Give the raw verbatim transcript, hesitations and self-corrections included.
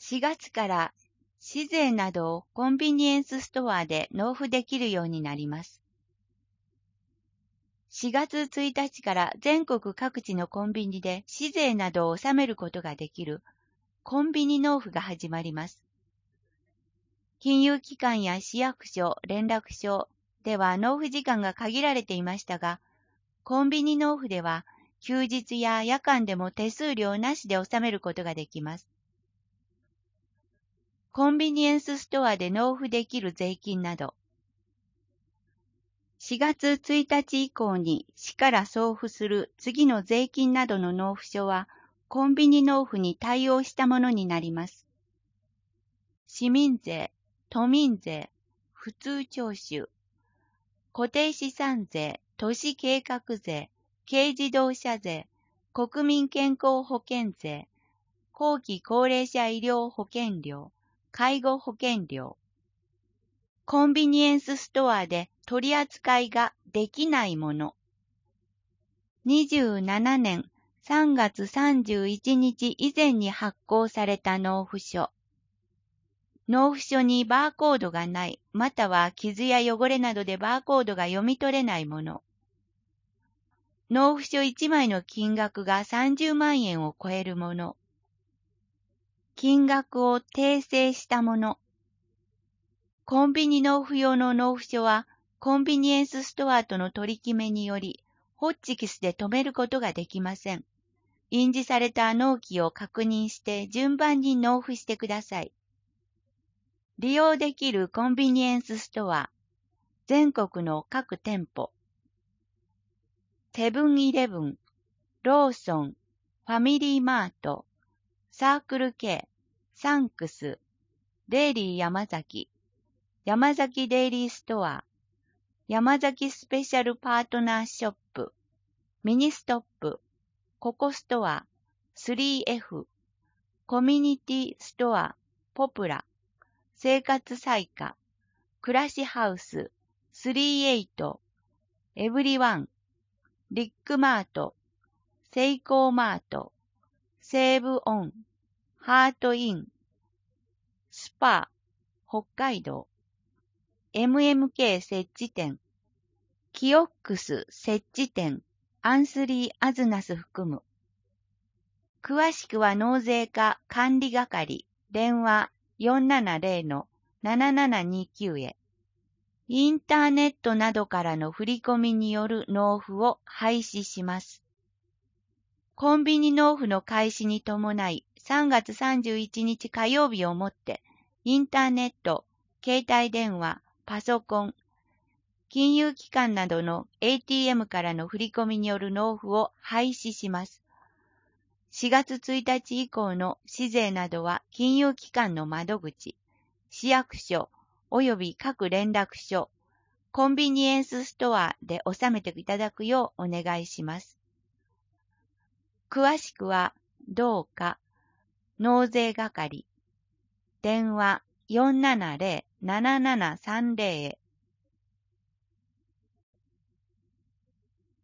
しがつから紙税などをコンビニエンスストアで納付できるようになります。しがつついたちから全国各地のコンビニで紙税などを納めることができるコンビニ納付が始まります。金融機関や市役所、連絡所では納付時間が限られていましたが、コンビニ納付では休日や夜間でも手数料なしで納めることができます。コンビニエンスストアで納付できる税金など、しがつついたち以降に市から送付する次の税金などの納付書はコンビニ納付に対応したものになります。市民税、都民税、普通徴収、固定資産税、都市計画税、軽自動車税、国民健康保険税、後期高齢者医療保険料、介護保険料。コンビニエンスストアで取り扱いができないもの。にじゅうななねんさんがつさんじゅういちにち以前に発行された納付書。納付書にバーコードがない、または傷や汚れなどでバーコードが読み取れないもの。納付書いちまいの金額がさんじゅうまんえんを超えるもの。金額を訂正したもの。コンビニ納付用の納付書は、コンビニエンスストアとの取り決めにより、ホッチキスで留めることができません。印字された納期を確認して順番に納付してください。利用できるコンビニエンスストア、全国の各店舗。セブンイレブン、ローソン、ファミリーマート、サークル K、サンクス、デイリー山崎、山崎デイリーストア、山崎スペシャルパートナーショップ、ミニストップ、ココストア、スリーエフ、コミュニティストア、ポプラ、生活彩花、暮らしハウス、スリーエイト、エブリワン、リックマート、セイコーマート、セーブオン、ハートイン、スパー、北海道、エムエムケー 設置店、キオックス設置店、アンスリーアズナス含む。詳しくは納税課管理係、電話 よんななゼロ ななななにきゅう へ。インターネットなどからの振り込みによる納付を廃止します。コンビニ納付の開始に伴い、さんがつさんじゅういちにち火曜日をもって、インターネット、携帯電話、パソコン、金融機関などの エーティーエム からの振り込みによる納付を廃止します。しがつついたち以降の紙税などは金融機関の窓口、市役所及び各連絡所、コンビニエンスストアで納めていただくようお願いします。詳しくはどうか納税係、電話 よんななゼロ ななななさんゼロ へ。